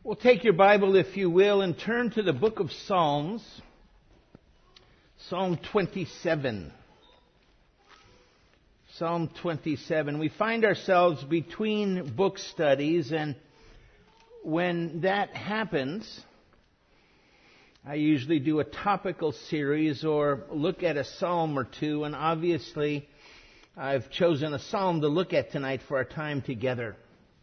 Well, take your Bible, if you will, and turn to the book of Psalms, Psalm 27. Psalm 27. We find ourselves between book studies, and when that happens, I usually do a topical series or look at a psalm or two, and obviously I've chosen a psalm to look at tonight for our time together.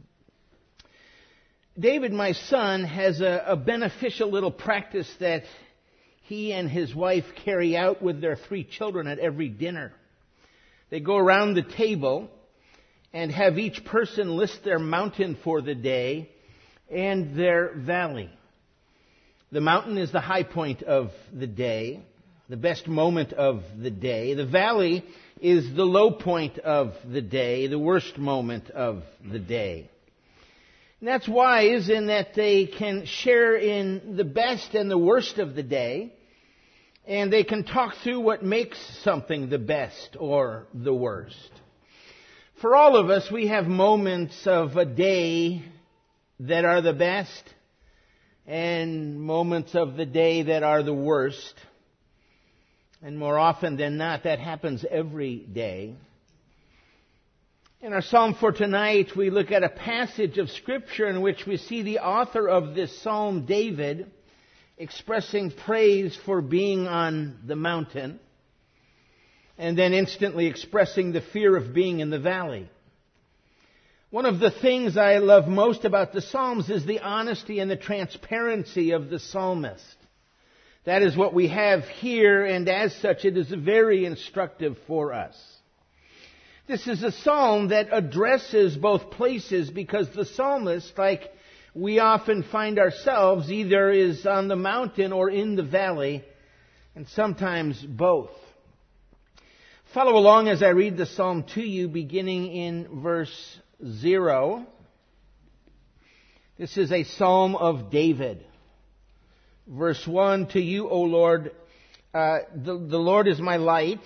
David, my son, has a beneficial little practice that he and his wife carry out with their 3 children at every dinner. They go around the table and have each person list their mountain for the day and their valley. The mountain is the high point of the day, the best moment of the day. The valley is the low point of the day, the worst moment of the day. And that's wise in that they can share in the best and the worst of the day, and they can talk through what makes something the best or the worst. For all of us, we have moments of a day that are the best and moments of the day that are the worst. And more often than not, that happens every day. In our psalm for tonight, we look at a passage of Scripture in which we see the author of this psalm, David, expressing praise for being on the mountain, and then instantly expressing the fear of being in the valley. One of the things I love most about the Psalms is the honesty and the transparency of the psalmist. That is what we have here, and as such, it is very instructive for us. This is a psalm that addresses both places because the psalmist, like we often find ourselves, either is on the mountain or in the valley, and sometimes both. Follow along as I read the psalm to you, beginning in verse 0. This is a psalm of David. Verse 1, to you, O Lord, the Lord is my light.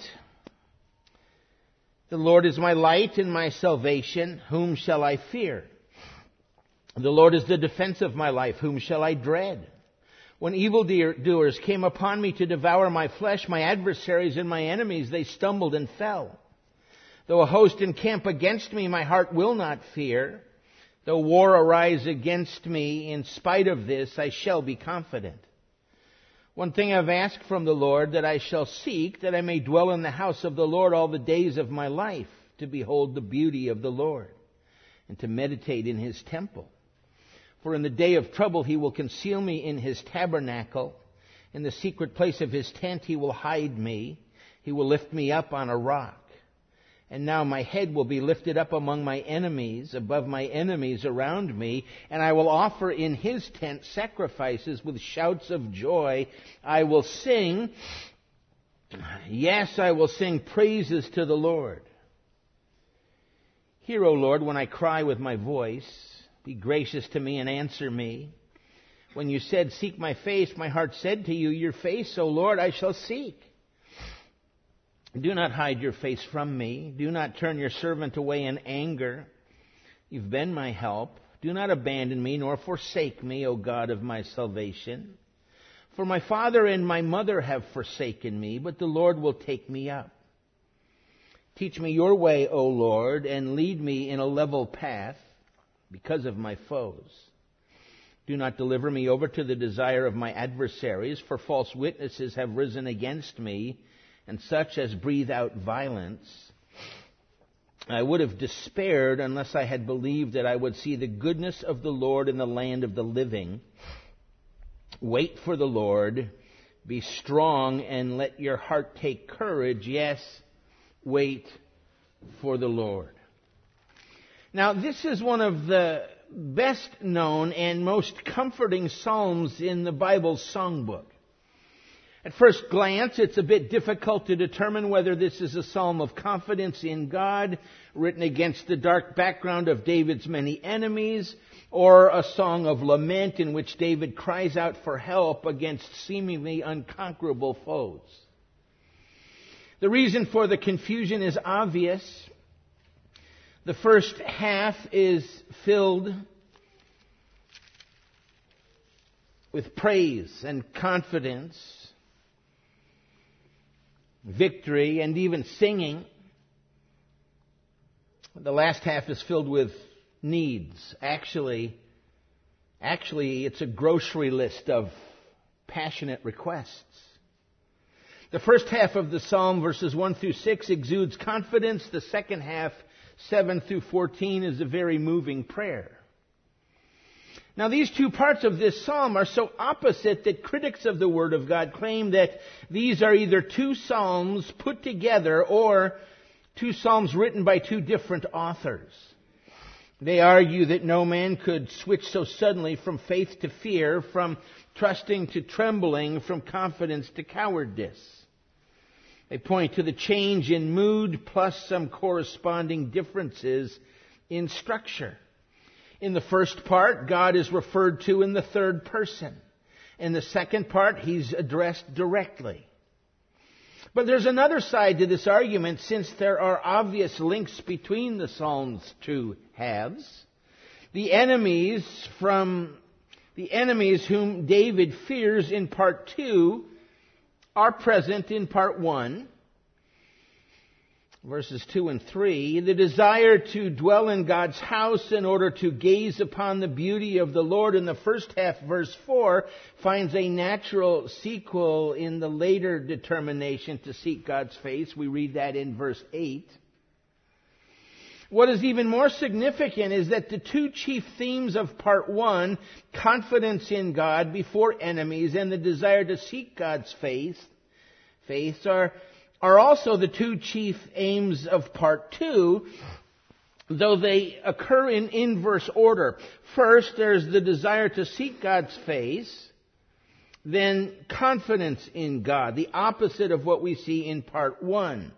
The Lord is my light and my salvation. Whom shall I fear? The Lord is the defense of my life. Whom shall I dread? When evildoers came upon me to devour my flesh, my adversaries and my enemies, they stumbled and fell. Though a host encamp against me, my heart will not fear. Though war arise against me, in spite of this, I shall be confident. One thing I've asked from the Lord, that I shall seek, that I may dwell in the house of the Lord all the days of my life, to behold the beauty of the Lord, and to meditate in His temple. For in the day of trouble He will conceal me in His tabernacle. In the secret place of His tent He will hide me. He will lift me up on a rock. And now my head will be lifted up among my enemies, above my enemies around me, and I will offer in His tent sacrifices with shouts of joy. I will sing, yes, I will sing praises to the Lord. Hear, O Lord, when I cry with my voice. Be gracious to me and answer me. When you said, seek my face, my heart said to you, your face, O Lord, I shall seek. Do not hide your face from me. Do not turn your servant away in anger. You've been my help. Do not abandon me nor forsake me, O God of my salvation. For my father and my mother have forsaken me, but the Lord will take me up. Teach me your way, O Lord, and lead me in a level path because of my foes. Do not deliver me over to the desire of my adversaries, for false witnesses have risen against me, and such as breathe out violence. I would have despaired unless I had believed that I would see the goodness of the Lord in the land of the living. Wait for the Lord. Be strong and let your heart take courage. Yes, wait for the Lord. Now, this is one of the best known and most comforting psalms in the Bible's songbook. At first glance, it's a bit difficult to determine whether this is a psalm of confidence in God, written against the dark background of David's many enemies, or a song of lament in which David cries out for help against seemingly unconquerable foes. The reason for the confusion is obvious. The first half is filled with praise and confidence, victory, and even singing. The last half is filled with needs. Actually, it's a grocery list of passionate requests. The first half of the psalm, verses 1 through 6, exudes confidence. The second half, 7 through 14, is a very moving prayer. Now, these two parts of this psalm are so opposite that critics of the Word of God claim that these are either two psalms put together or two psalms written by two different authors. They argue that no man could switch so suddenly from faith to fear, from trusting to trembling, from confidence to cowardice. They point to the change in mood plus some corresponding differences in structure. In the first part, God is referred to in the third person. In the second part, He's addressed directly. But there's another side to this argument, since there are obvious links between the Psalm's two halves. The enemies whom David fears in part 2 are present in part 1, verses 2 and 3. The desire to dwell in God's house in order to gaze upon the beauty of the Lord in the first half, verse 4, finds a natural sequel in the later determination to seek God's face. We read that in verse 8. What is even more significant is that the two chief themes of part 1, confidence in God before enemies and the desire to seek God's face are also the two chief aims of part 2, though they occur in inverse order. First, there's the desire to seek God's face, then confidence in God, the opposite of what we see in part 1.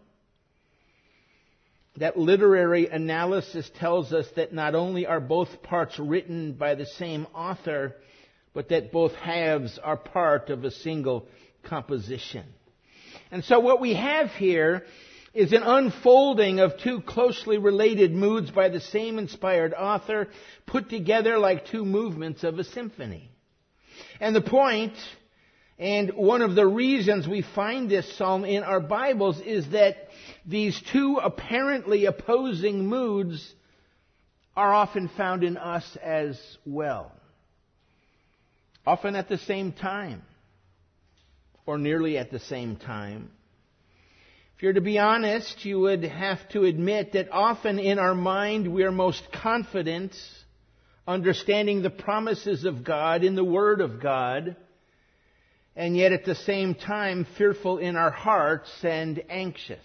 That literary analysis tells us that not only are both parts written by the same author, but that both halves are part of a single composition. And so what we have here is an unfolding of two closely related moods by the same inspired author, put together like two movements of a symphony. And the point, and one of the reasons we find this psalm in our Bibles, is that these two apparently opposing moods are often found in us as well. Often at the same time, or nearly at the same time. If you're to be honest, you would have to admit that often in our mind we are most confident, understanding the promises of God in the Word of God, and yet at the same time fearful in our hearts and anxious.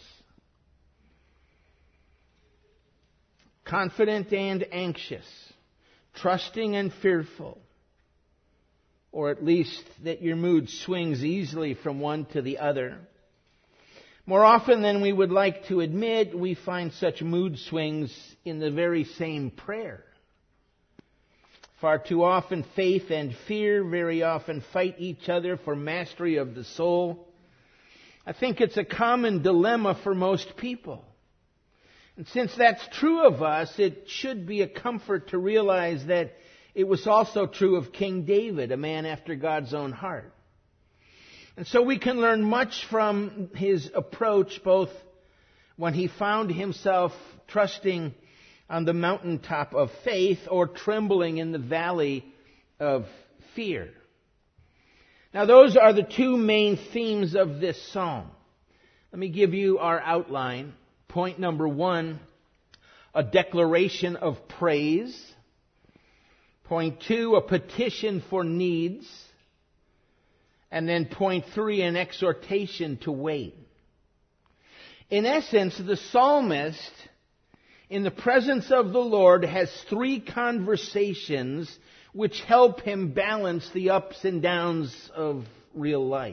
Confident and anxious, trusting and fearful, or at least that your mood swings easily from one to the other. More often than we would like to admit, we find such mood swings in the very same prayer. Far too often, faith and fear very often fight each other for mastery of the soul. I think it's a common dilemma for most people. And since that's true of us, it should be a comfort to realize that it was also true of King David, a man after God's own heart. And so we can learn much from his approach, both when he found himself trusting on the mountaintop of faith or trembling in the valley of fear. Now, those are the two main themes of this psalm. Let me give you our outline. Point number 1, a declaration of praise. Point 2, a petition for needs. And then point 3, an exhortation to wait. In essence, the psalmist, in the presence of the Lord, has 3 conversations which help him balance the ups and downs of real life.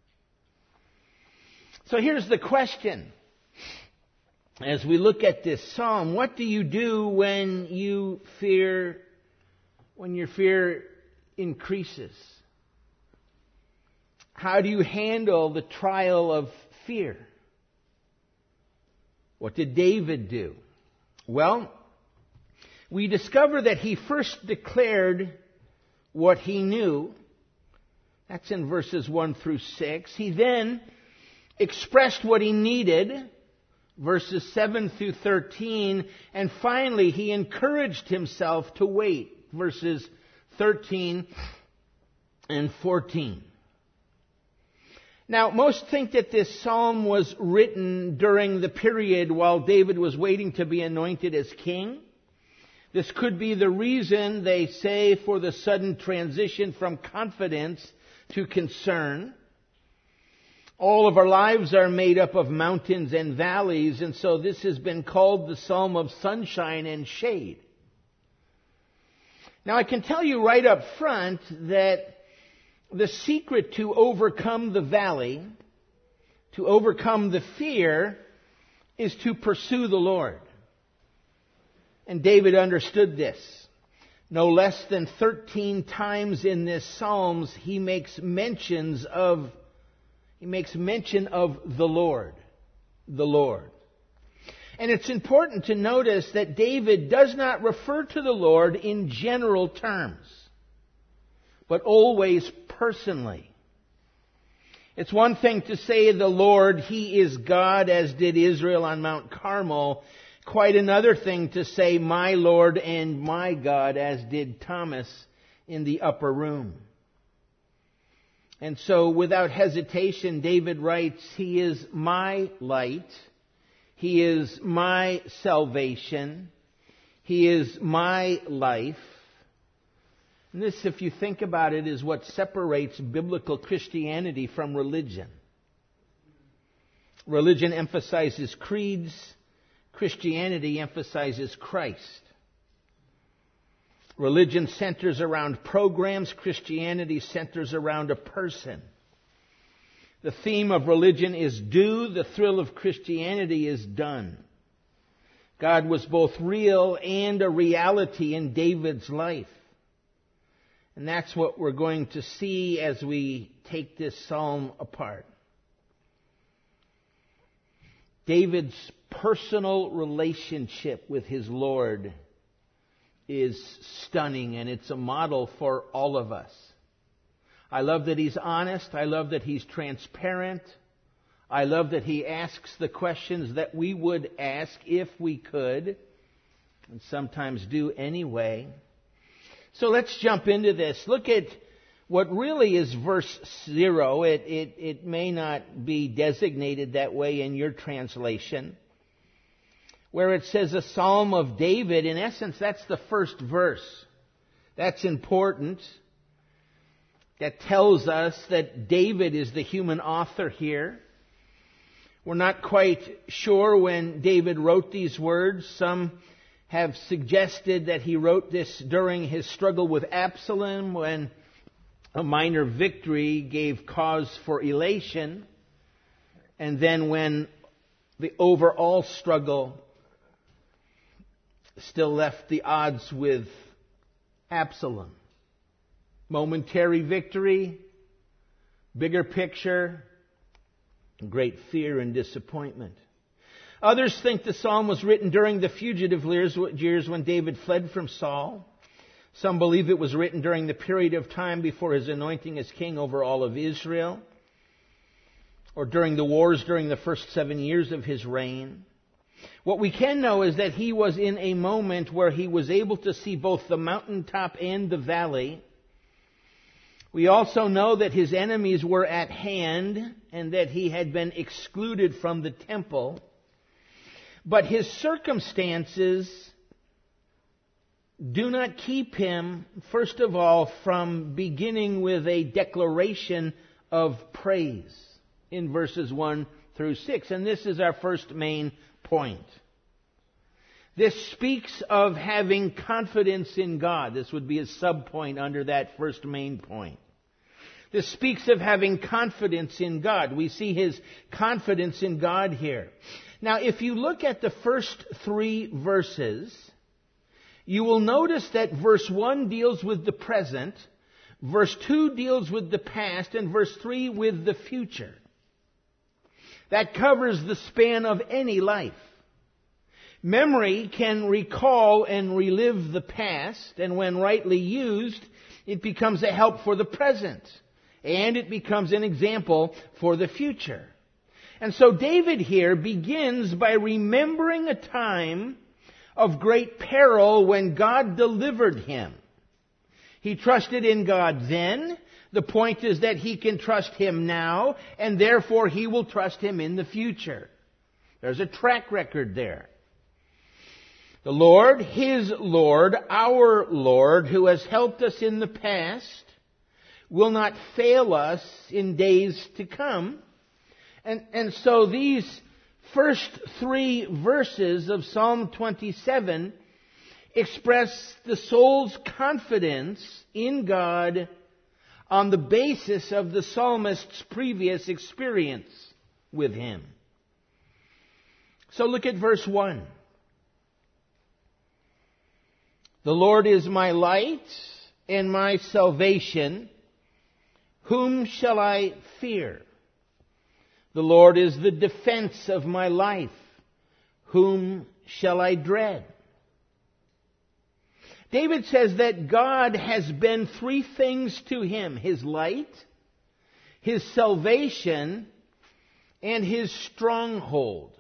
So here's the question. As we look at this psalm, what do you do when your fear increases? How do you handle the trial of fear? What did David do? Well, we discover that he first declared what he knew, That's in verses 1 through 6. He then expressed what he needed, verses 7 through 13. And finally, he encouraged himself to wait, verses 13 and 14. Now, most think that this psalm was written during the period while David was waiting to be anointed as king. This could be the reason, they say, for the sudden transition from confidence to concern. All of our lives are made up of mountains and valleys, and so this has been called the Psalm of Sunshine and Shade. Now, I can tell you right up front that the secret to overcome the valley, to overcome the fear, is to pursue the Lord. And David understood this. No less than 13 times in this Psalms, he makes mention of the Lord. The Lord. And it's important to notice that David does not refer to the Lord in general terms, but always personally. It's one thing to say the Lord, He is God, as did Israel on Mount Carmel. Quite another thing to say my Lord and my God, as did Thomas in the upper room. And so without hesitation, David writes, He is my light. He is my salvation. He is my life. And this, if you think about it, is what separates biblical Christianity from religion. Religion emphasizes creeds. Christianity emphasizes Christ. Religion centers around programs. Christianity centers around a person. The theme of religion is do. The thrill of Christianity is done. God was both real and a reality in David's life. And that's what we're going to see as we take this psalm apart. David's personal relationship with his Lord is stunning, and it's a model for all of us. I love that he's honest. I love that he's transparent. I love that he asks the questions that we would ask if we could, and sometimes do anyway. So let's jump into this. Look at what really is verse 0. It may not be designated that way in your translation, where it says a psalm of David. In essence, that's the first verse. That's important. That tells us that David is the human author here. We're not quite sure when David wrote these words. Some have suggested that he wrote this during his struggle with Absalom, when a minor victory gave cause for elation, and then when the overall struggle still left the odds with Absalom. Momentary victory, bigger picture, great fear and disappointment. Others think the psalm was written during the fugitive years when David fled from Saul. Some believe it was written during the period of time before his anointing as king over all of Israel, or during the wars during the first 7 years of his reign. What we can know is that he was in a moment where he was able to see both the mountaintop and the valley. We also know that his enemies were at hand and that he had been excluded from the temple. But his circumstances do not keep him, first of all, from beginning with a declaration of praise in verses 1 through 6. And this is our first main point. This speaks of having confidence in God. This would be a sub-point under that first main point. This speaks of having confidence in God. We see his confidence in God here. Now, if you look at the first 3 verses, you will notice that verse 1 deals with the present, verse 2 deals with the past, and verse 3 with the future. That covers the span of any life. Memory can recall and relive the past, and when rightly used, it becomes a help for the present. and it becomes an example for the future. And so David here begins by remembering a time of great peril when God delivered him. He trusted in God then. The point is that he can trust Him now, and therefore he will trust Him in the future. There's a track record there. The Lord, His Lord, our Lord, who has helped us in the past, will not fail us in days to come. And so these first 3 verses of Psalm 27 express the soul's confidence in God on the basis of the psalmist's previous experience with Him. So look at verse 1. The Lord is my light and my salvation. Whom shall I fear? The Lord is the defense of my life. Whom shall I dread? David says that God has been 3 things to him: His light, His salvation, and His stronghold.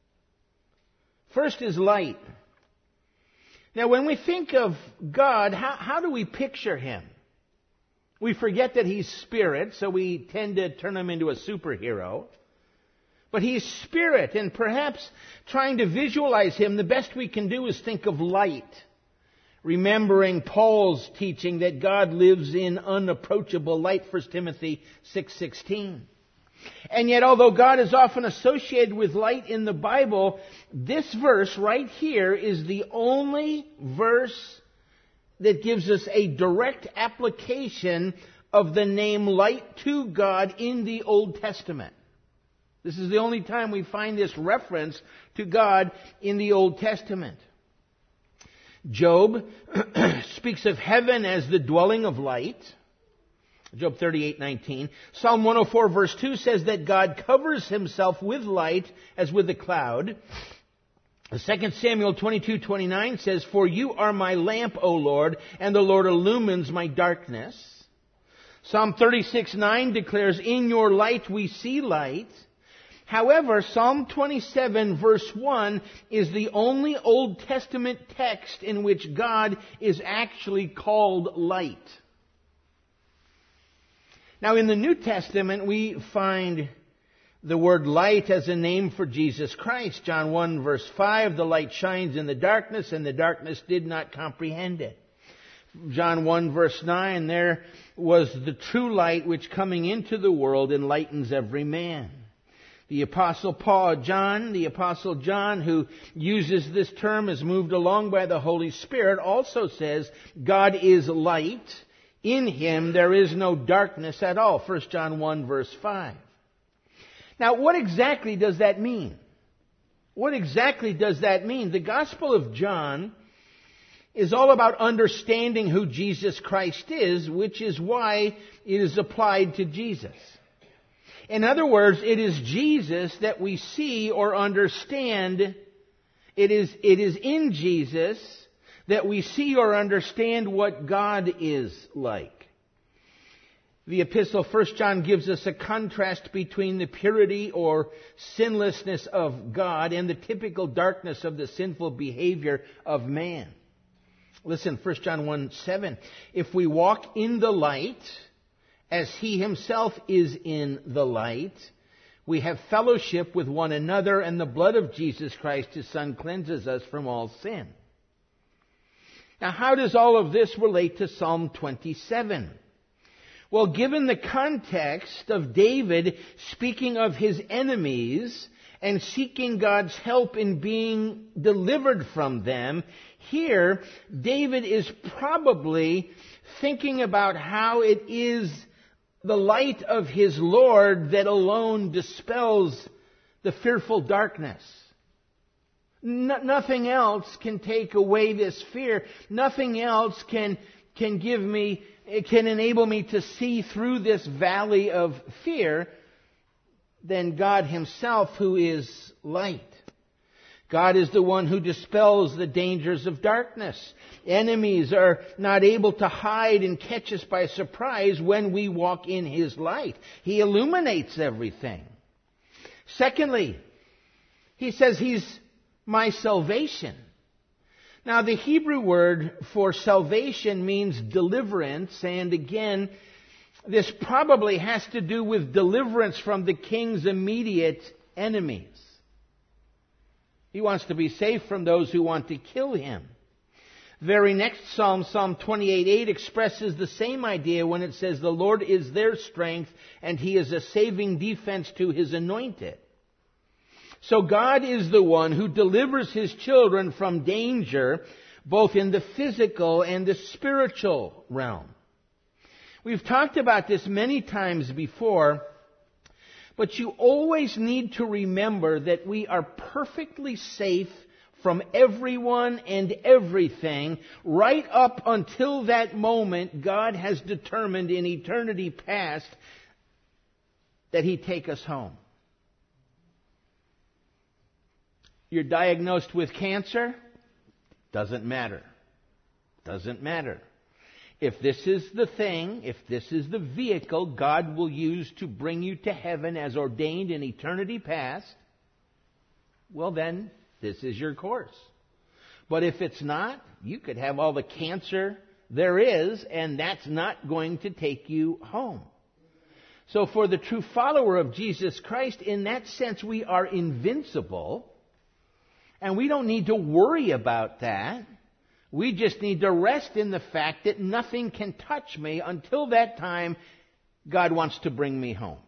First is light. Now, when we think of God, how do we picture Him? We forget that He's Spirit, so we tend to turn Him into a superhero. But He's Spirit, and perhaps trying to visualize Him, the best we can do is think of light. Remembering Paul's teaching that God lives in unapproachable light, 1 Timothy 6:16. And yet, although God is often associated with light in the Bible, this verse right here is the only verse that gives us a direct application of the name light to God in the Old Testament. This is the only time we find this reference to God in the Old Testament. Job speaks of heaven as the dwelling of light. Job 38:19. Psalm 104 verse 2 says that God covers Himself with light as with a cloud. 2 Samuel 22:29 says, For you are my lamp, O Lord, and the Lord illumines my darkness. Psalm 36:9 declares, In your light we see light. However, Psalm 27 verse 1 is the only Old Testament text in which God is actually called light. Now, in the New Testament, we find the word light as a name for Jesus Christ. John 1 verse 5, the light shines in the darkness, and the darkness did not comprehend it. John 1 verse 9, there was the true light which coming into the world enlightens every man. The Apostle John, who uses this term, is moved along by the Holy Spirit, also says, God is light. In Him there is no darkness at all. 1 John 1 verse 5. Now, what exactly does that mean? What exactly does that mean? The Gospel of John is all about understanding who Jesus Christ is, which is why it is applied to Jesus. In other words, it is Jesus that we see or understand. It is in Jesus that we see or understand what God is like. The epistle 1 John gives us a contrast between the purity or sinlessness of God and the typical darkness of the sinful behavior of man. Listen, 1 John 1:7. If we walk in the light, as He Himself is in the light, we have fellowship with one another, and the blood of Jesus Christ, His Son, cleanses us from all sin. Now, how does all of this relate to Psalm 27? Well, given the context of David speaking of his enemies and seeking God's help in being delivered from them, here David is probably thinking about how it is the light of his Lord that alone dispels the fearful darkness. Nothing else can take away this fear. Nothing else can enable me to see through this valley of fear than God Himself, who is light. God is the one who dispels the dangers of darkness. Enemies are not able to hide and catch us by surprise when we walk in His light. He illuminates everything. Secondly, He says He's my salvation. Now, the Hebrew word for salvation means deliverance, and again, this probably has to do with deliverance from the king's immediate enemies. He wants to be safe from those who want to kill him. Very next Psalm, Psalm 28:8, expresses the same idea when it says, "The Lord is their strength, and He is a saving defense to His anointed." So God is the one who delivers His children from danger, both in the physical and the spiritual realm. We've talked about this many times before, but you always need to remember that we are perfectly safe from everyone and everything right up until that moment God has determined in eternity past that He'd take us home. You're diagnosed with cancer? Doesn't matter. Doesn't matter. If this is the thing, if this is the vehicle God will use to bring you to heaven as ordained in eternity past, well then, this is your course. But if it's not, you could have all the cancer there is, and that's not going to take you home. So for the true follower of Jesus Christ, in that sense, we are invincible, and we don't need to worry about that. We just need to rest in the fact that nothing can touch me until that time God wants to bring me home.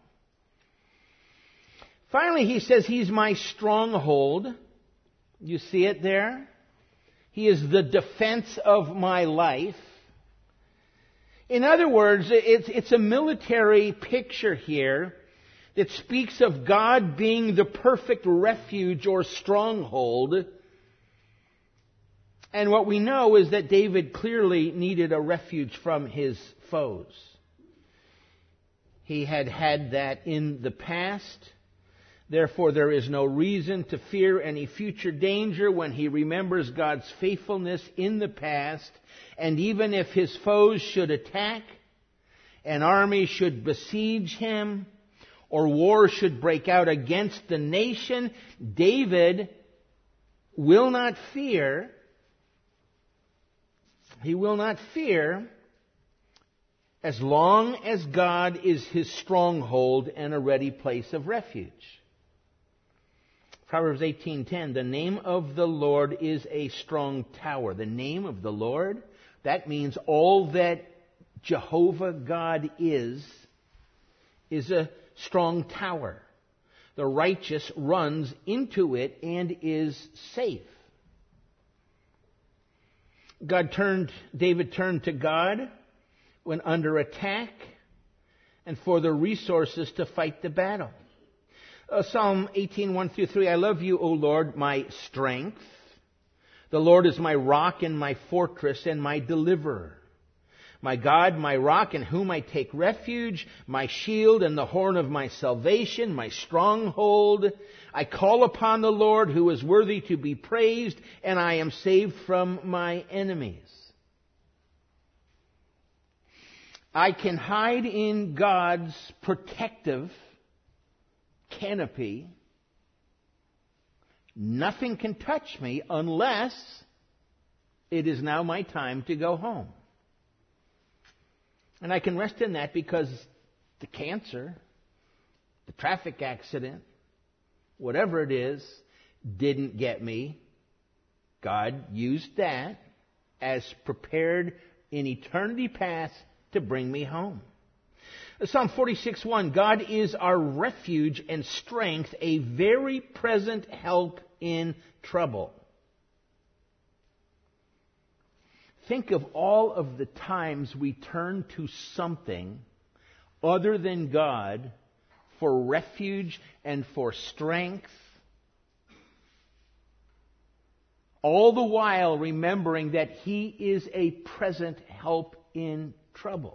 Finally, He says He's my stronghold. You see it there? He is the defense of my life. In other words, it's a military picture here that speaks of God being the perfect refuge or stronghold. And what we know is that David clearly needed a refuge from his foes. He had had that in the past. Therefore, there is no reason to fear any future danger when he remembers God's faithfulness in the past. And even if his foes should attack, an army should besiege him, or war should break out against the nation, David will not fear. He will not fear as long as God is his stronghold and a ready place of refuge. Proverbs 18:10, the name of the Lord is a strong tower. The name of the Lord, that means all that Jehovah God is a strong tower. The righteous runs into it and is safe. David turned to God when under attack and for the resources to fight the battle. Psalm 18:1-3, I love you, O Lord, my strength. The Lord is my rock and my fortress and my deliverer. My God, my rock in whom I take refuge, my shield and the horn of my salvation, my stronghold. I call upon the Lord who is worthy to be praised, and I am saved from my enemies. I can hide in God's protective canopy. Nothing can touch me unless it is now my time to go home. And I can rest in that because the cancer, the traffic accident, whatever it is, didn't get me. God used that as prepared in eternity past to bring me home. Psalm 46:1, God is our refuge and strength, a very present help in trouble. Think of all of the times we turn to something other than God for refuge and for strength, all the while remembering that He is a present help in trouble.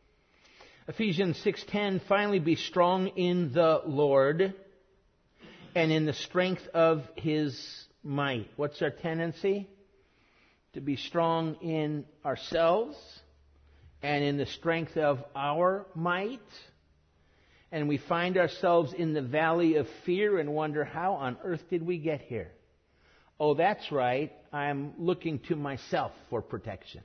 Ephesians 6:10, finally be strong in the Lord and in the strength of His might. What's our tendency? To be strong in ourselves and in the strength of our might. And we find ourselves in the valley of fear and wonder, how on earth did we get here? Oh, that's right. I'm looking to myself for protection.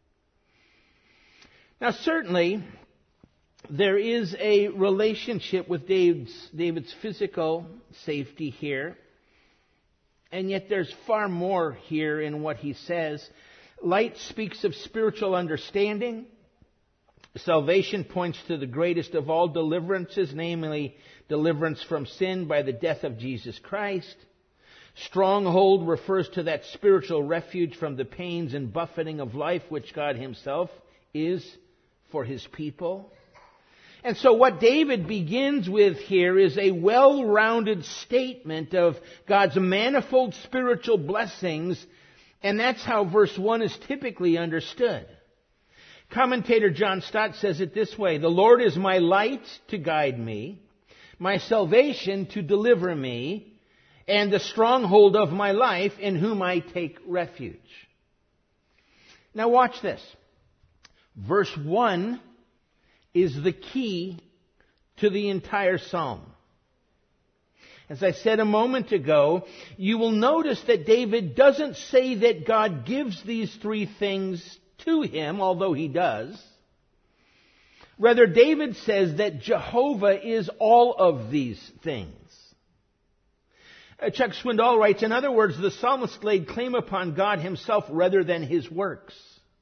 Now, certainly, there is a relationship with David's physical safety here. And yet there's far more here in what he says. Light speaks of spiritual understanding. Salvation points to the greatest of all deliverances, namely deliverance from sin by the death of Jesus Christ. Stronghold refers to that spiritual refuge from the pains and buffeting of life which God Himself is for His people. And so what David begins with here is a well-rounded statement of God's manifold spiritual blessings, and that's how verse 1 is typically understood. Commentator John Stott says it this way: "The Lord is my light to guide me, my salvation to deliver me, and the stronghold of my life in whom I take refuge." Now watch this. Verse 1 is the key to the entire psalm. As I said a moment ago, you will notice that David doesn't say that God gives these three things to him, although he does. Rather, David says that Jehovah is all of these things. Chuck Swindoll writes, in other words, the psalmist laid claim upon God Himself rather than His works.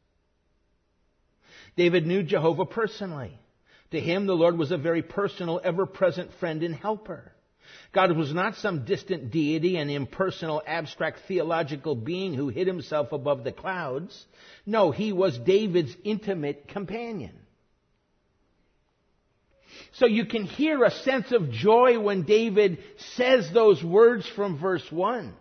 David knew Jehovah personally. To him, the Lord was a very personal, ever-present friend and helper. God was not some distant deity, an impersonal, abstract theological being who hid Himself above the clouds. No, He was David's intimate companion. So you can hear a sense of joy when David says those words from verse 1.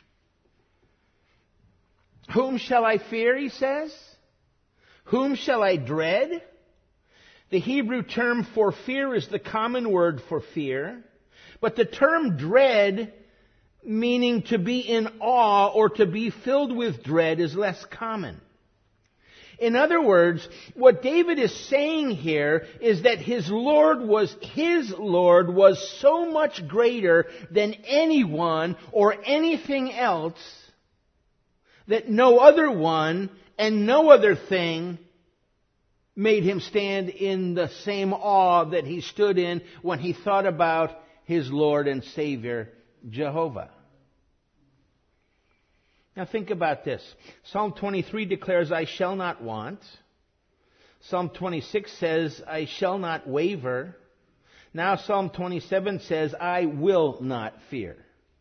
Whom shall I fear, he says? Whom shall I dread? The Hebrew term for fear is the common word for fear. But the term dread, meaning to be in awe or to be filled with dread, is less common. In other words, what David is saying here is that his Lord was so much greater than anyone or anything else that no other one and no other thing made him stand in the same awe that he stood in when he thought about his Lord and Savior, Jehovah. Now think about this. Psalm 23 declares, I shall not want. Psalm 26 says, I shall not waver. Now Psalm 27 says, I will not fear.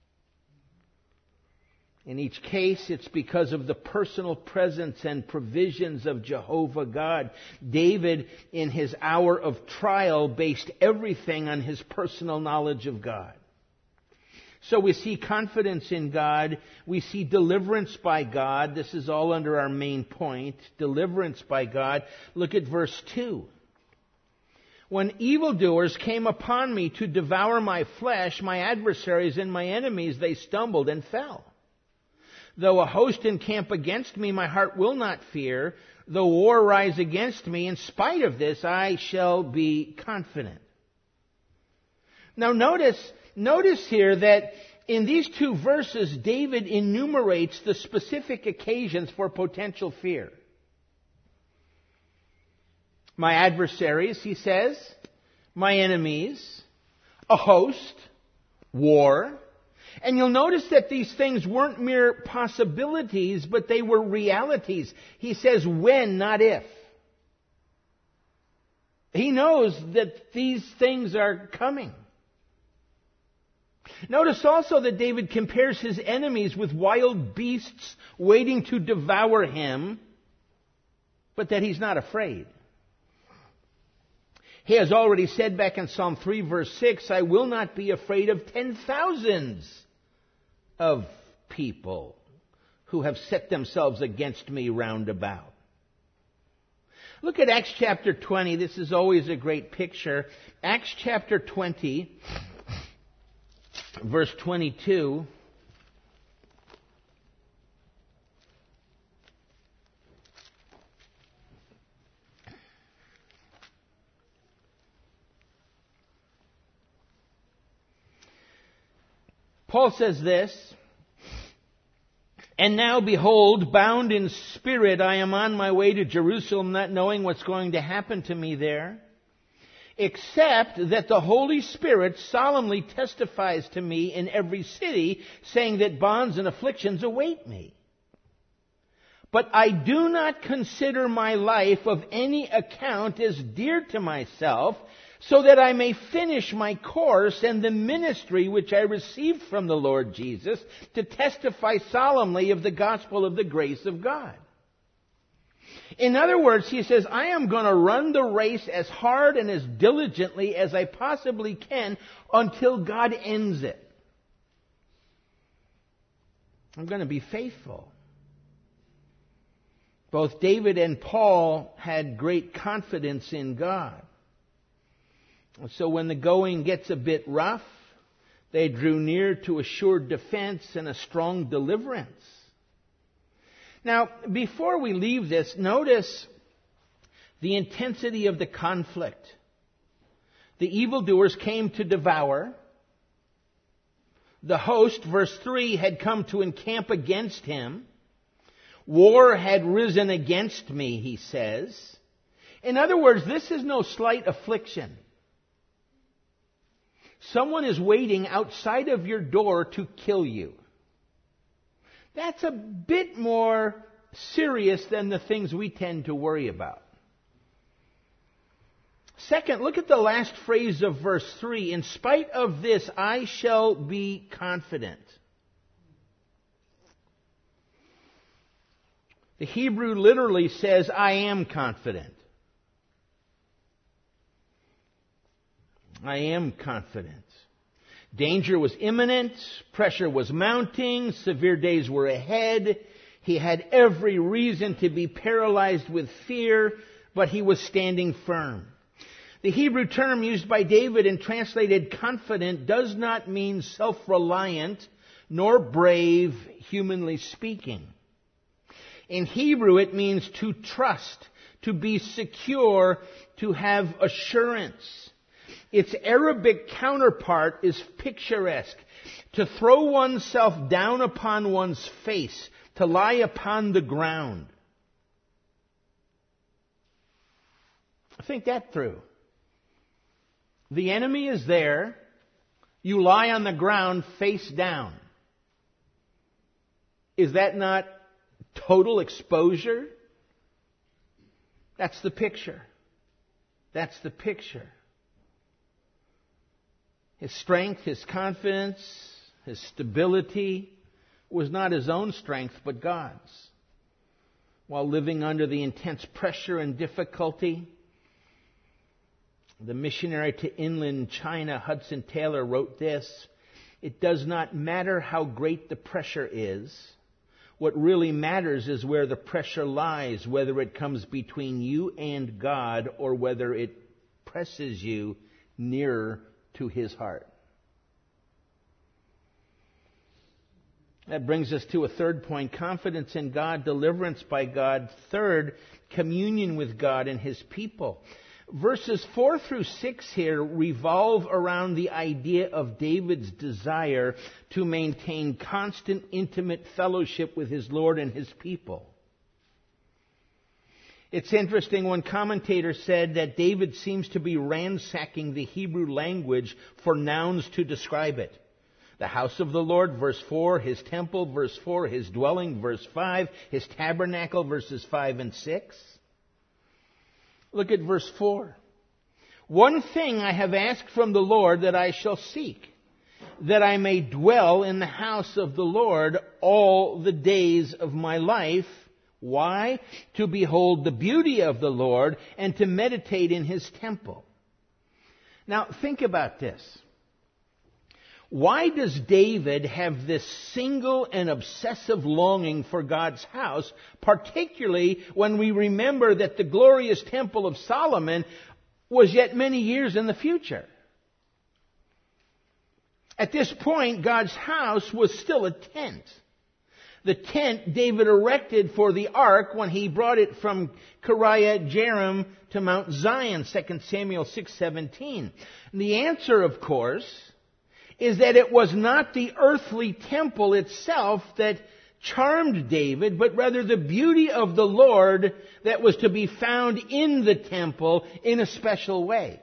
In each case, it's because of the personal presence and provisions of Jehovah God. David, in his hour of trial, based everything on his personal knowledge of God. So we see confidence in God. We see deliverance by God. This is all under our main point. Deliverance by God. Look at verse 2. When evildoers came upon me to devour my flesh, my adversaries and my enemies, they stumbled and fell. Though a host encamp against me, my heart will not fear. Though war rise against me, in spite of this, I shall be confident. Now notice here that in these two verses, David enumerates the specific occasions for potential fear. My adversaries, he says, my enemies, a host, war. And you'll notice that these things weren't mere possibilities, but they were realities. He says when, not if. He knows that these things are coming. Notice also that David compares his enemies with wild beasts waiting to devour him, but that he's not afraid. He has already said back in Psalm 3 verse 6, I will not be afraid of 10,000s of people who have set themselves against me round about. Look at Acts chapter 20. This is always a great picture. Acts chapter 20. verse 22. Paul says this, "And now behold, bound in spirit, I am on my way to Jerusalem, not knowing what's going to happen to me there, except that the Holy Spirit solemnly testifies to me in every city, saying that bonds and afflictions await me. But I do not consider my life of any account as dear to myself, so that I may finish my course and the ministry which I received from the Lord Jesus, to testify solemnly of the gospel of the grace of God." In other words, he says, I am going to run the race as hard and as diligently as I possibly can until God ends it. I'm going to be faithful. Both David and Paul had great confidence in God. So when the going gets a bit rough, they drew near to assured defense and a strong deliverance. Now, before we leave this, notice the intensity of the conflict. The evildoers came to devour. The host, verse 3, had come to encamp against him. War had risen against me, he says. In other words, this is no slight affliction. Someone is waiting outside of your door to kill you. That's a bit more serious than the things we tend to worry about. Second, look at the last phrase of verse 3. "In spite of this, I shall be confident." The Hebrew literally says, "I am confident." I am confident. Danger was imminent. Pressure was mounting. Severe days were ahead. He had every reason to be paralyzed with fear, but he was standing firm. The Hebrew term used by David and translated confident does not mean self-reliant nor brave, humanly speaking. In Hebrew, it means to trust, to be secure, to have assurance. Its Arabic counterpart is picturesque, to throw oneself down upon one's face, to lie upon the ground. Think that through. The enemy is there. You lie on the ground face down. Is that not total exposure? That's the picture. That's the picture. His strength, his confidence, his stability was not his own strength, but God's. While living under the intense pressure and difficulty, the missionary to inland China, Hudson Taylor, wrote this: "It does not matter how great the pressure is. What really matters is where the pressure lies, whether it comes between you and God or whether it presses you nearer to His heart." That brings us to a third point: confidence in God, deliverance by God. Third, communion with God and His people. Verses 4 through 6 here revolve around the idea of David's desire to maintain constant, intimate fellowship with his Lord and His people. It's interesting, one commentator said that David seems to be ransacking the Hebrew language for nouns to describe it. The house of the Lord, verse 4, His temple, verse 4, His dwelling, verse 5, His tabernacle, verses 5 and 6. Look at verse 4. "One thing I have asked from the Lord that I shall seek, that I may dwell in the house of the Lord all the days of my life." Why? "To behold the beauty of the Lord and to meditate in His temple." Now, think about this. Why does David have this single and obsessive longing for God's house, particularly when we remember that the glorious temple of Solomon was yet many years in the future? At this point, God's house was still a tent. The tent David erected for the ark when he brought it from Kiriath Jearim to Mount Zion, 2 Samuel 6:17. And the answer, of course, is that it was not the earthly temple itself that charmed David, but rather the beauty of the Lord that was to be found in the temple in a special way.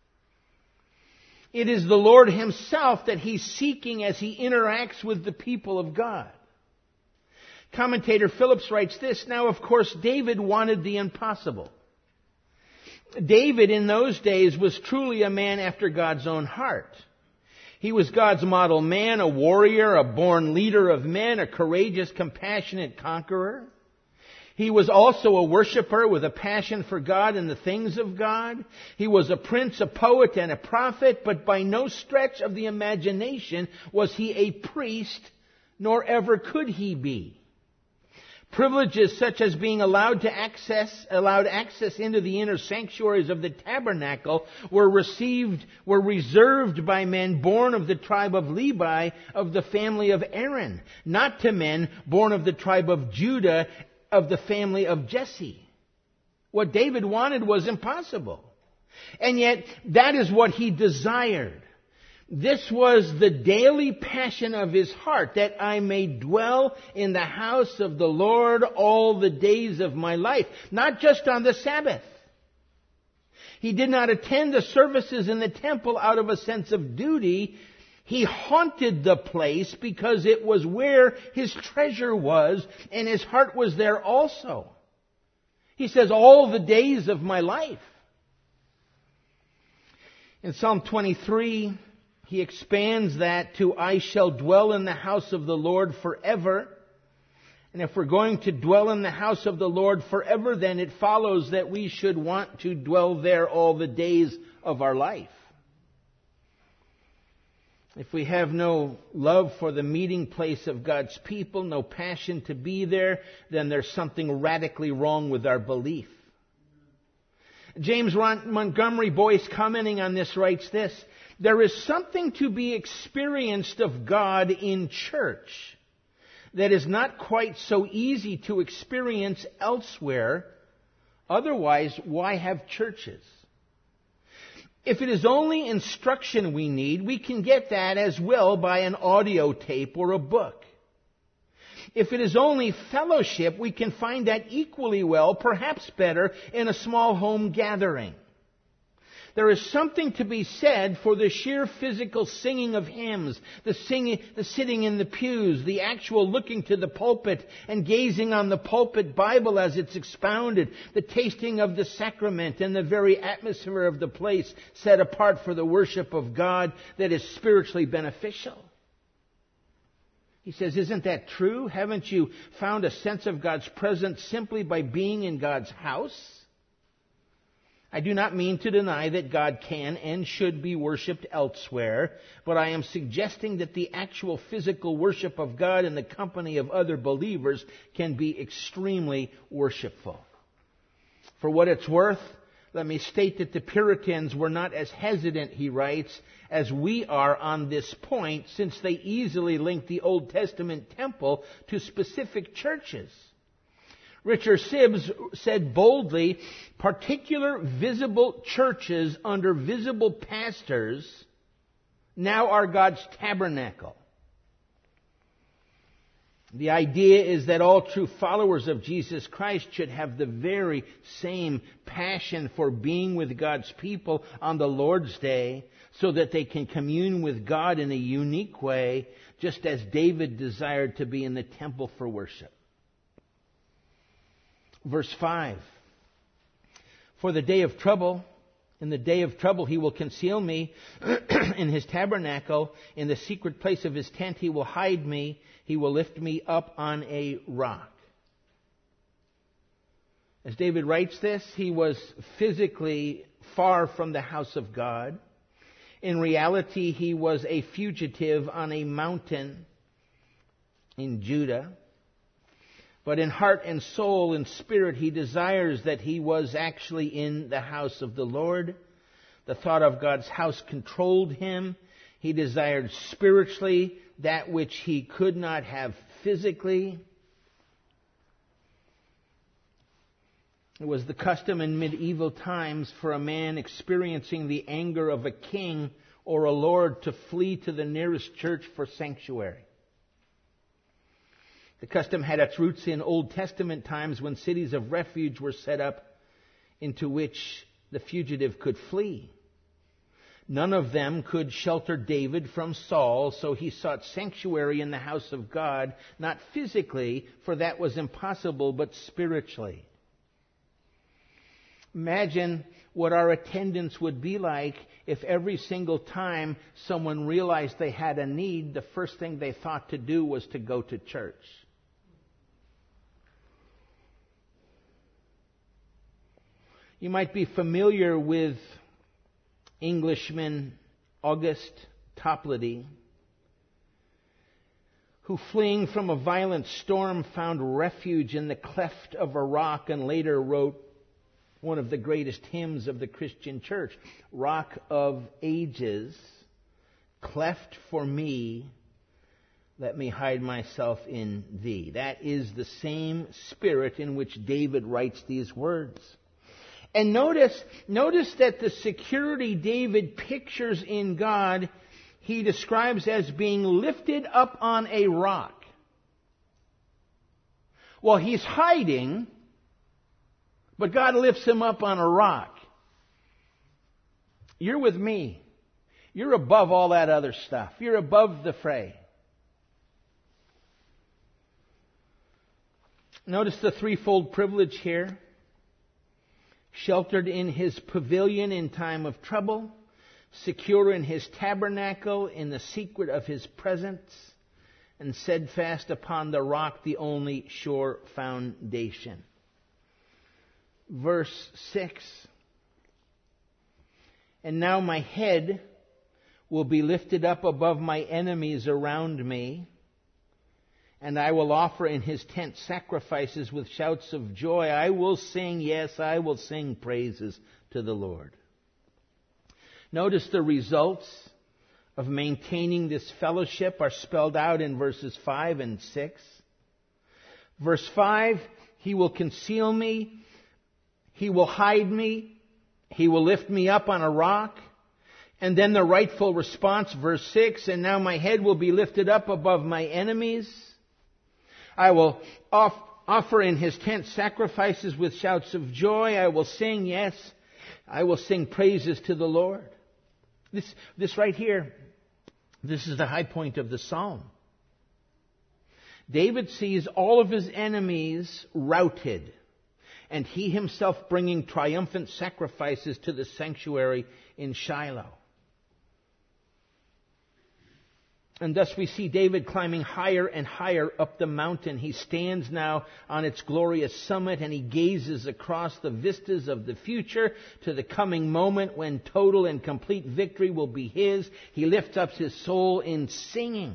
It is the Lord Himself that He's seeking as He interacts with the people of God. Commentator Phillips writes this, now of course David wanted the impossible. David in those days was truly a man after God's own heart. He was God's model man, a warrior, a born leader of men, a courageous, compassionate conqueror. He was also a worshiper with a passion for God and the things of God. He was a prince, a poet, and a prophet, but by no stretch of the imagination was he a priest, nor ever could he be. Privileges such as being allowed access into the inner sanctuaries of the tabernacle were reserved by men born of the tribe of Levi, of the family of Aaron, not to men born of the tribe of Judah, of the family of Jesse. What David wanted was impossible. And yet, that is what he desired. This was the daily passion of his heart, that I may dwell in the house of the Lord all the days of my life, not just on the Sabbath. He did not attend the services in the temple out of a sense of duty. He haunted the place because it was where his treasure was, and his heart was there also. He says, all the days of my life. In Psalm 23, he expands that to, I shall dwell in the house of the Lord forever. And if we're going to dwell in the house of the Lord forever, then it follows that we should want to dwell there all the days of our life. If we have no love for the meeting place of God's people, no passion to be there, then there's something radically wrong with our belief. James Montgomery Boyce, commenting on this, writes this, there is something to be experienced of God in church that is not quite so easy to experience elsewhere. Otherwise, why have churches? If it is only instruction we need, we can get that as well by an audio tape or a book. If it is only fellowship, we can find that equally well, perhaps better, in a small home gathering. There is something to be said for the sheer physical singing of hymns, the sitting in the pews, the actual looking to the pulpit and gazing on the pulpit Bible as it's expounded, the tasting of the sacrament and the very atmosphere of the place set apart for the worship of God that is spiritually beneficial. He says, isn't that true? Haven't you found a sense of God's presence simply by being in God's house? I do not mean to deny that God can and should be worshipped elsewhere, but I am suggesting that the actual physical worship of God in the company of other believers can be extremely worshipful. For what it's worth, let me state that the Puritans were not as hesitant, he writes, as we are on this point, since they easily linked the Old Testament temple to specific churches. Richard Sibbes said boldly, particular visible churches under visible pastors now are God's tabernacle. The idea is that all true followers of Jesus Christ should have the very same passion for being with God's people on the Lord's Day so that they can commune with God in a unique way, just as David desired to be in the temple for worship. Verse 5, for the day of trouble, in the day of trouble he will conceal me in his tabernacle. In the secret place of his tent he will hide me. He will lift me up on a rock. As David writes this, he was physically far from the house of God. In reality, he was a fugitive on a mountain in Judah. But in heart and soul and spirit, he desires that he was actually in the house of the Lord. The thought of God's house controlled him. He desired spiritually that which he could not have physically. It was the custom in medieval times for a man experiencing the anger of a king or a lord to flee to the nearest church for sanctuary. The custom had its roots in Old Testament times when cities of refuge were set up into which the fugitive could flee. None of them could shelter David from Saul, so he sought sanctuary in the house of God, not physically, for that was impossible, but spiritually. Imagine what our attendance would be like if every single time someone realized they had a need, the first thing they thought to do was to go to church. You might be familiar with Englishman August Toplady, who, fleeing from a violent storm, found refuge in the cleft of a rock and later wrote one of the greatest hymns of the Christian church, Rock of Ages, cleft for me, let me hide myself in thee. That is the same spirit in which David writes these words. And notice that the security David pictures in God, he describes as being lifted up on a rock. Well, he's hiding, but God lifts him up on a rock. You're with me. You're above all that other stuff. You're above the fray. Notice the threefold privilege here. Sheltered in his pavilion in time of trouble, secure in his tabernacle in the secret of his presence, and steadfast upon the rock, the only sure foundation. Verse 6. And now my head will be lifted up above my enemies around me, and I will offer in his tent sacrifices with shouts of joy. I will sing, yes, I will sing praises to the Lord. Notice the results of maintaining this fellowship are spelled out in verses 5 and 6. Verse 5, he will conceal me, he will hide me, he will lift me up on a rock. And then the rightful response, verse 6, and now my head will be lifted up above my enemies. I will offer in his tent sacrifices with shouts of joy. I will sing, yes, I will sing praises to the Lord. This right here, this is the high point of the psalm. David sees all of his enemies routed, and he himself bringing triumphant sacrifices to the sanctuary in Shiloh. And thus we see David climbing higher and higher up the mountain. He stands now on its glorious summit and he gazes across the vistas of the future to the coming moment when total and complete victory will be his. He lifts up his soul in singing.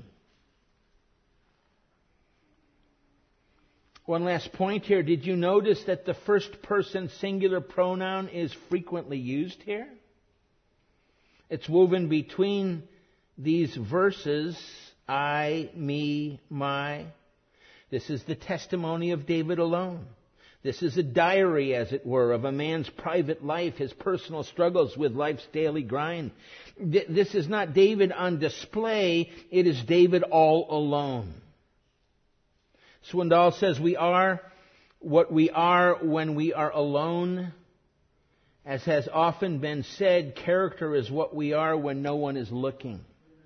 One last point here. Did you notice that the first person singular pronoun is frequently used here? It's woven between these verses, I, me, my. This is the testimony of David alone. This is a diary, as it were, of a man's private life, his personal struggles with life's daily grind. This is not David on display, it is David all alone. Swindoll says we are what we are when we are alone. As has often been said, character is what we are when no one is looking.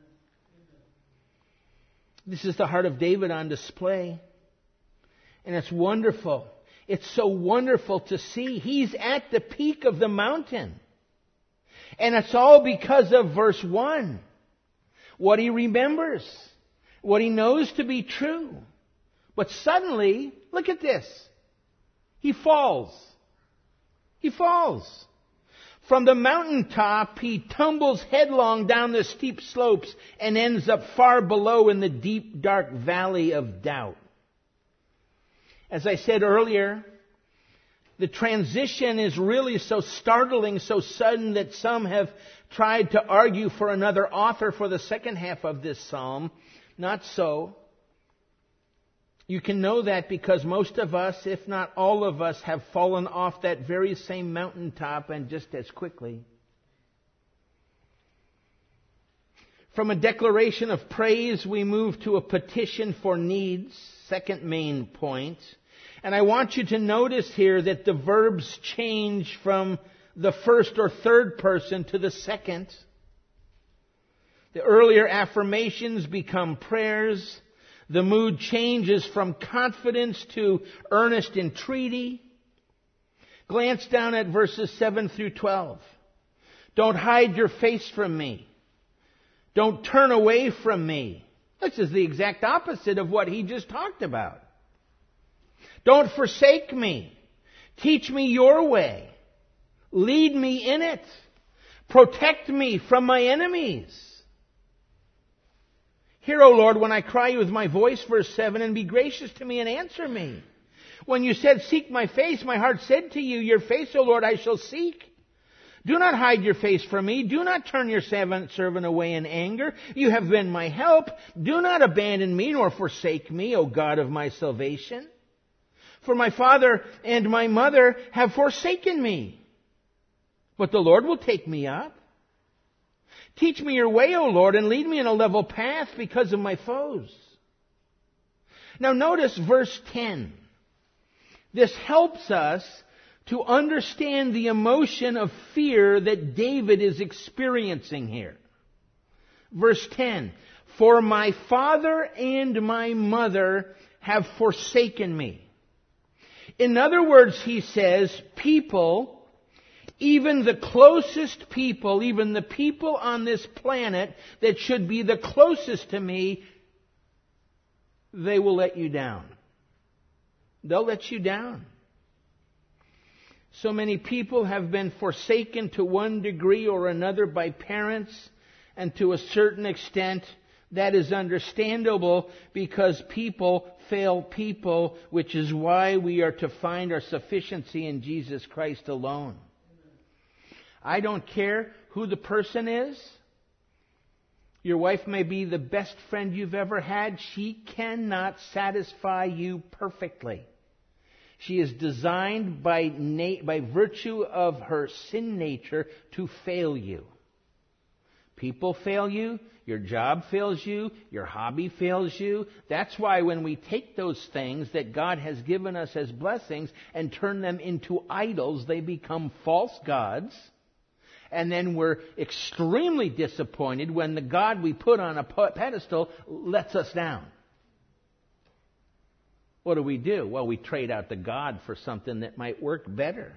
This is the heart of David on display. And it's wonderful. It's so wonderful to see. He's at the peak of the mountain. And it's all because of verse 1. What he remembers. What he knows to be true. But suddenly, look at this. He falls. He falls. From the mountaintop, he tumbles headlong down the steep slopes and ends up far below in the deep, dark valley of doubt. As I said earlier, The transition is really so startling, so sudden, that some have tried to argue for another author for the second half of this psalm. Not so. You can know that because most of us, if not all of us, have fallen off that very same mountaintop, and just as quickly. From a declaration of praise, we move to a petition for needs, second main point. And I want you to notice here that the verbs change from the first or third person to the second. The earlier affirmations become prayers. The mood changes from confidence to earnest entreaty. Glance down at verses 7 through 12. Don't hide your face from me. Don't turn away from me. This is the exact opposite of what he just talked about. Don't forsake me. Teach me your way. Lead me in it. Protect me from my enemies. Hear, O Lord, when I cry with my voice, verse 7, and be gracious to me and answer me. When you said, seek my face, my heart said to you, your face, O Lord, I shall seek. Do not hide your face from me. Do not turn your servant away in anger. You have been my help. Do not abandon me nor forsake me, O God of my salvation. For my father and my mother have forsaken me, but the Lord will take me up. Teach me your way, O Lord, and lead me in a level path because of my foes. Now notice verse 10. This helps us to understand the emotion of fear that David is experiencing here. Verse 10. For my father and my mother have forsaken me. In other words, he says, people, even the closest people, even the people on this planet that should be the closest to me, they will let you down. They'll let you down. So many people have been forsaken to one degree or another by parents, and to a certain extent that is understandable because people fail people, which is why we are to find our sufficiency in Jesus Christ alone. I don't care who the person is. Your wife may be the best friend you've ever had. She cannot satisfy you perfectly. She is designed by virtue of her sin nature to fail you. People fail you. Your job fails you. Your hobby fails you. That's why when we take those things that God has given us as blessings and turn them into idols, they become false gods. And then we're extremely disappointed when the God we put on a pedestal lets us down. What do? Well, we trade out the God for something that might work better.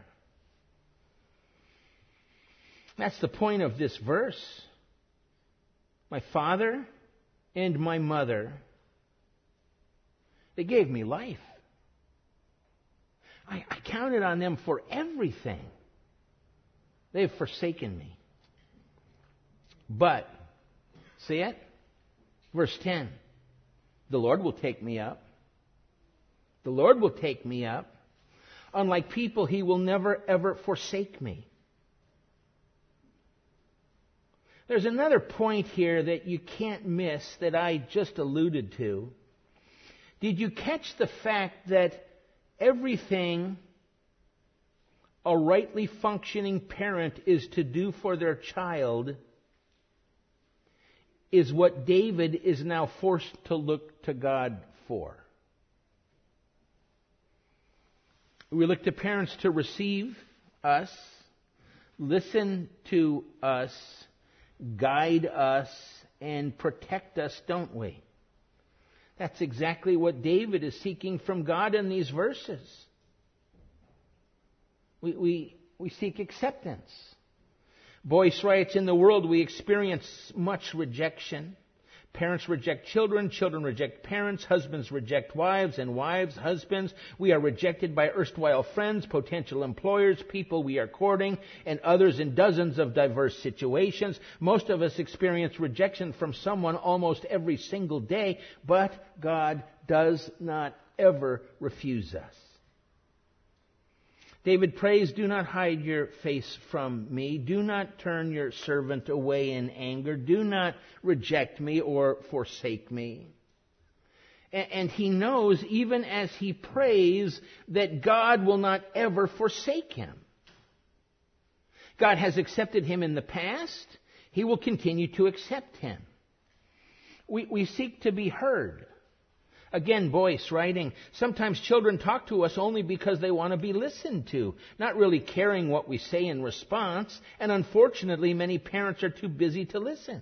That's the point of this verse. My father and my mother, they gave me life. I counted on them for everything. They have forsaken me. But, see it? Verse 10. The Lord will take me up. The Lord will take me up. Unlike people, He will never, ever forsake me. There's another point here that you can't miss that I just alluded to. Did you catch the fact that everything a rightly functioning parent is to do for their child is what David is now forced to look to God for? We look to parents to receive us, listen to us, guide us, and protect us, don't we? That's exactly what David is seeking from God in these verses. We seek acceptance. Boyce writes, in the world we experience much rejection. Parents reject children, children reject parents, husbands reject wives, and wives, husbands. We are rejected by erstwhile friends, potential employers, people we are courting, and others in dozens of diverse situations. Most of us experience rejection from someone almost every single day, but God does not ever refuse us. David prays, do not hide your face from me. Do not turn your servant away in anger. Do not reject me or forsake me. And he knows, even as he prays, that God will not ever forsake him. God has accepted him in the past. He will continue to accept him. We seek to be heard. Again, Boyce writing, sometimes children talk to us only because they want to be listened to, not really caring what we say in response, and unfortunately many parents are too busy to listen.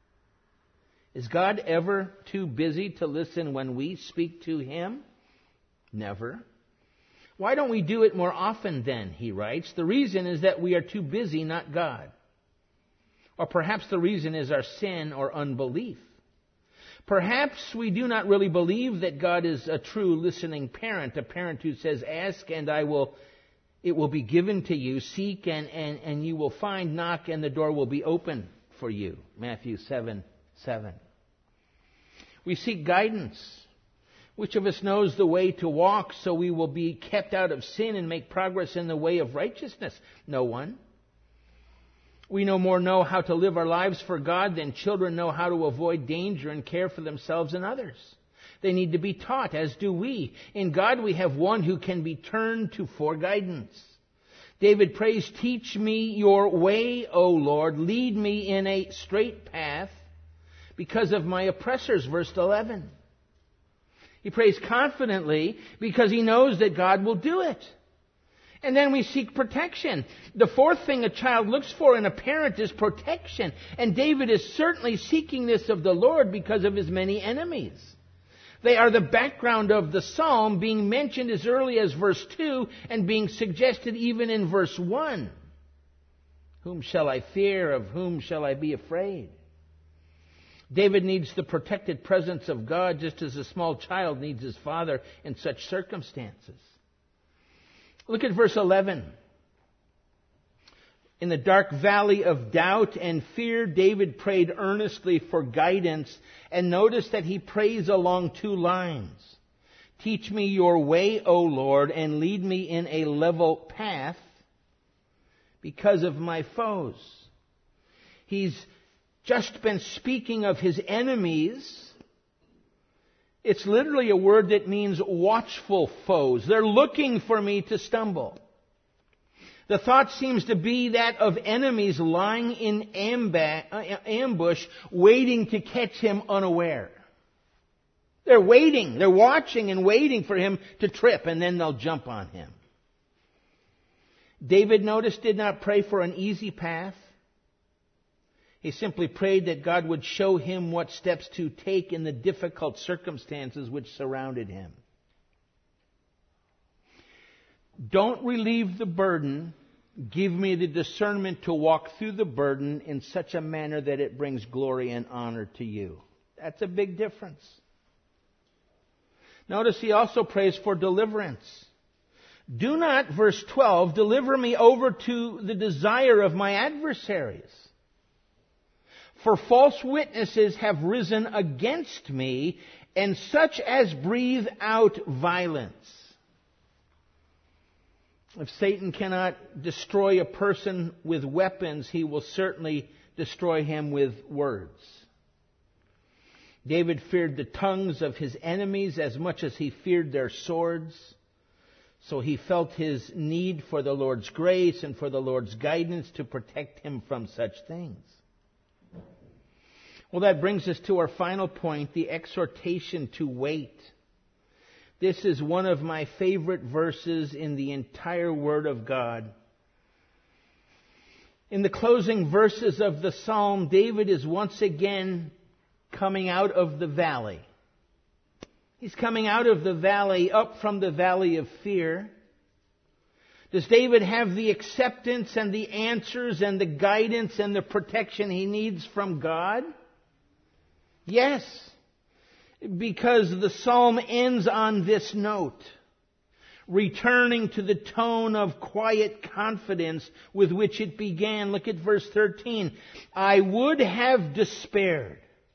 Is God ever too busy to listen when we speak to him? Never. Why don't we do it more often then, he writes. The reason is that we are too busy, not God. Or perhaps the reason is our sin or unbelief. Perhaps we do not really believe that God is a true listening parent, a parent who says, ask and it will be given to you, seek and you will find, knock and the door will be open for you. Matthew 7:7. We seek guidance. Which of us knows the way to walk so we will be kept out of sin and make progress in the way of righteousness? No one. We no more know how to live our lives for God than children know how to avoid danger and care for themselves and others. They need to be taught, as do we. In God we have one who can be turned to for guidance. David prays, teach me your way, O Lord. Lead me in a straight path because of my oppressors. Verse 11. He prays confidently because he knows that God will do it. And then we seek protection. The fourth thing a child looks for in a parent is protection. And David is certainly seeking this of the Lord because of his many enemies. They are the background of the psalm, being mentioned as early as verse 2 and being suggested even in verse 1. Whom shall I fear? Of whom shall I be afraid? David needs the protected presence of God just as a small child needs his father in such circumstances. Look at verse 11. In the dark valley of doubt and fear, David prayed earnestly for guidance. And notice that he prays along two lines. Teach me your way, O Lord, and lead me in a level path because of my foes. He's just been speaking of his enemies. It's literally a word that means watchful foes. They're looking for me to stumble. The thought seems to be that of enemies lying in ambush, waiting to catch him unaware. They're waiting, they're watching and waiting for him to trip, and then they'll jump on him. David, notice, did not pray for an easy path. He simply prayed that God would show him what steps to take in the difficult circumstances which surrounded him. Don't relieve the burden. Give me the discernment to walk through the burden in such a manner that it brings glory and honor to you. That's a big difference. Notice he also prays for deliverance. Do not, verse 12, deliver me over to the desire of my adversaries. For false witnesses have risen against me, and such as breathe out violence. If Satan cannot destroy a person with weapons, he will certainly destroy him with words. David feared the tongues of his enemies as much as he feared their swords. So he felt his need for the Lord's grace and for the Lord's guidance to protect him from such things. Well, that brings us to our final point, the exhortation to wait. This is one of my favorite verses in the entire Word of God. In the closing verses of the psalm, David is once again coming out of the valley. He's coming out of the valley, up from the valley of fear. Does David have the acceptance and the answers and the guidance and the protection he needs from God? Yes, because the psalm ends on this note, returning to the tone of quiet confidence with which it began. Look at verse 13. I would have despaired.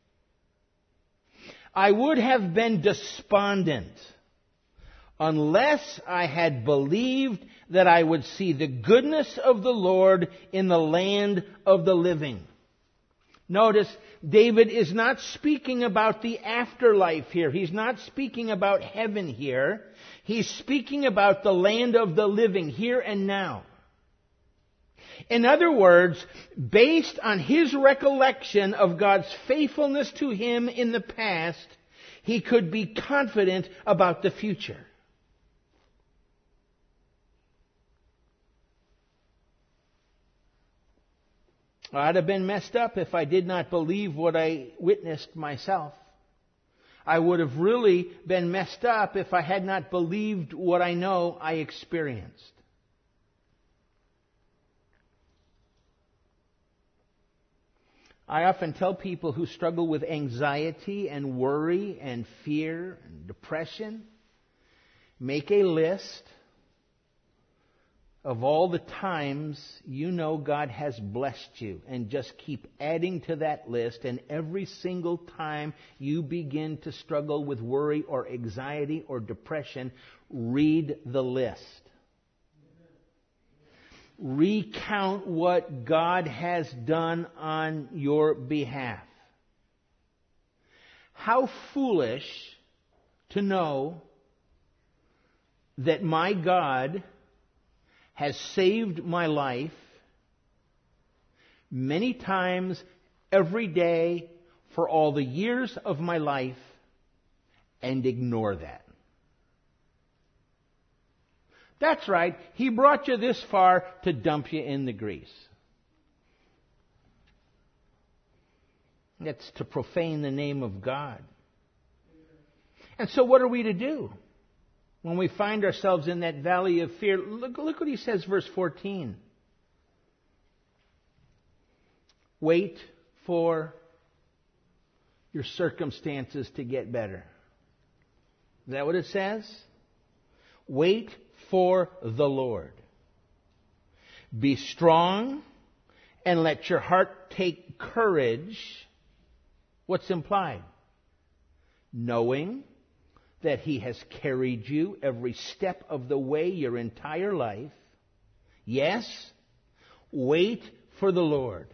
I would have been despondent unless I had believed that I would see the goodness of the Lord in the land of the living. Notice, David is not speaking about the afterlife here. He's not speaking about heaven here. He's speaking about the land of the living, here and now. In other words, based on his recollection of God's faithfulness to him in the past, he could be confident about the future. I'd have been messed up if I did not believe what I witnessed myself. I would have really been messed up if I had not believed what I know I experienced. I often tell people who struggle with anxiety and worry and fear and depression, make a list of all the times you know God has blessed you, and just keep adding to that list. And every single time you begin to struggle with worry or anxiety or depression, read the list. Recount what God has done on your behalf. How foolish to know that my God has saved my life many times every day for all the years of my life and ignore that. That's right, He brought you this far to dump you in the grease. It's to profane the name of God. And so what are we to do when we find ourselves in that valley of fear? Look what he says, verse 14. Wait for your circumstances to get better. Is that what it says? Wait for the Lord. Be strong and let your heart take courage. What's implied? Knowing that He has carried you every step of the way your entire life. Yes, wait for the Lord.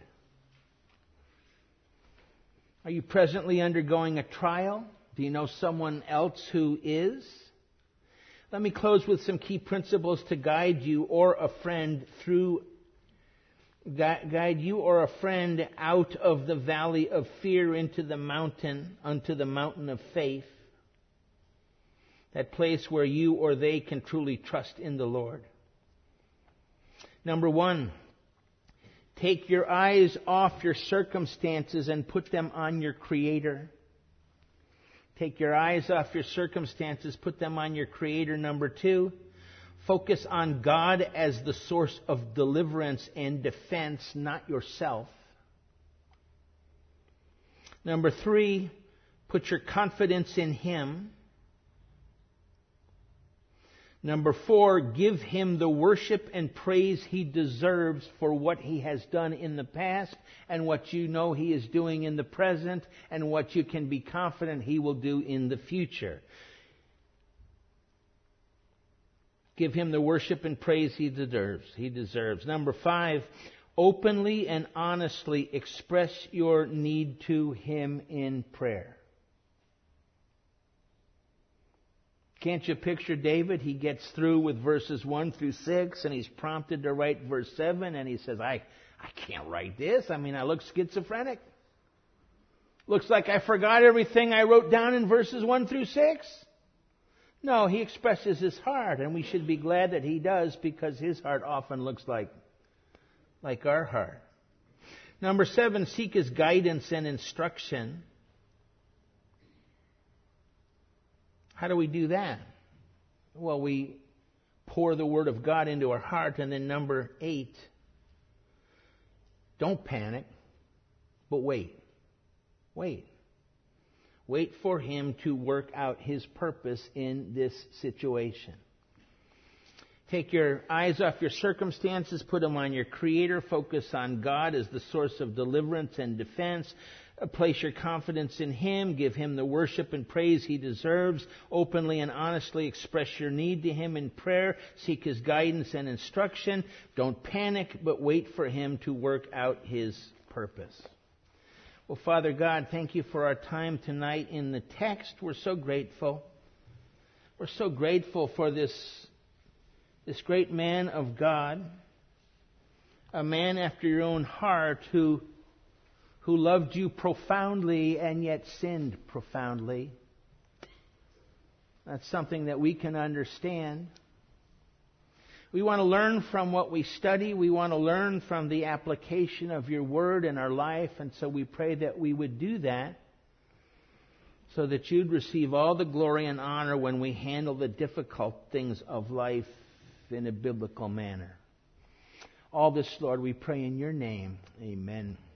Are you presently undergoing a trial? Do you know someone else who is? Let me close with some key principles to guide you or a friend out of the valley of fear unto the mountain of faith. That place where you or they can truly trust in the Lord. Number 1, take your eyes off your circumstances and put them on your Creator. Take your eyes off your circumstances, put them on your Creator. Number 2, focus on God as the source of deliverance and defense, not yourself. Number 3, put your confidence in Him. Number 4, give Him the worship and praise He deserves for what He has done in the past and what you know He is doing in the present and what you can be confident He will do in the future. Give Him the worship and praise He deserves. Number 5, openly and honestly express your need to Him in prayer. Can't you picture David? He gets through with verses 1 through 6, and he's prompted to write verse 7, and he says, I can't write this. I mean, I look schizophrenic. Looks like I forgot everything I wrote down in verses 1 through 6. No, he expresses his heart, and we should be glad that he does, because his heart often looks like our heart. Number 7, seek His guidance and instruction. How do we do that? Well, we pour the Word of God into our heart. And then number 8, don't panic, but wait. Wait. Wait for Him to work out His purpose in this situation. Take your eyes off your circumstances, put them on your Creator, focus on God as the source of deliverance and defense. Place your confidence in Him. Give Him the worship and praise He deserves. Openly and honestly express your need to Him in prayer. Seek His guidance and instruction. Don't panic, but wait for Him to work out His purpose. Well, Father God, thank You for our time tonight in the text. We're so grateful. We're so grateful for this great man of God, a man after Your own heart who loved You profoundly and yet sinned profoundly. That's something that we can understand. We want to learn from what we study. We want to learn from the application of Your Word in our life. And so we pray that we would do that so that You'd receive all the glory and honor when we handle the difficult things of life in a biblical manner. All this, Lord, we pray in Your name. Amen.